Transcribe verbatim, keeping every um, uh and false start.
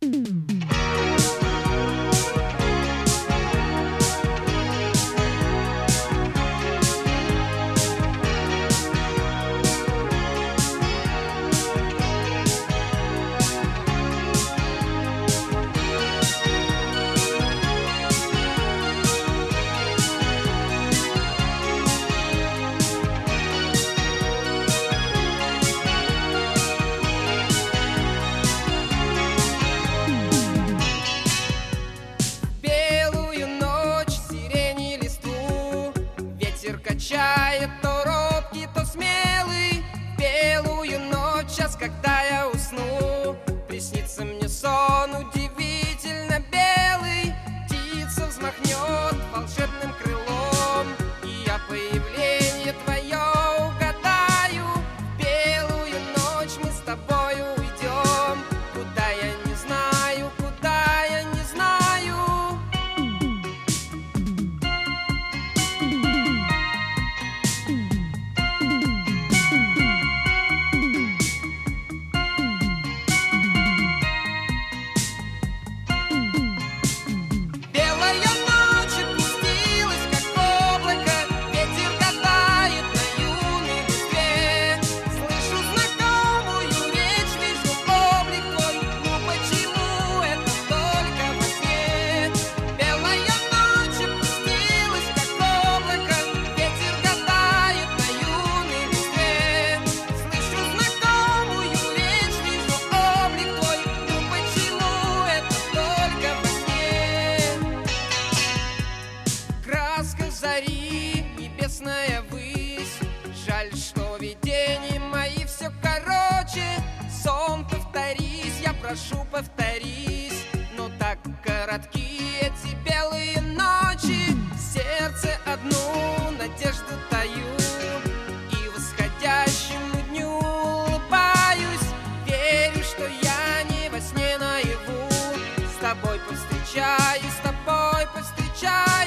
Качает то робкий, то смелый. Белую ночь, час, когда я усну, приснится мне сон удивительно белый. Птица взмахнет волшебным крылом, и я появление твое угадаю. В белую ночь мы с тобою уйдем, куда я не знаю, куда я не знаю. Зари, небесная высь, жаль, что видения мои все короче. Сон, повторись, я прошу, повторись, но так коротки эти белые ночи. В сердце одну надежду таю, и восходящему дню улыбаюсь. Верю, что я не во сне наяву, с тобой повстречаюсь, с тобой повстречаюсь.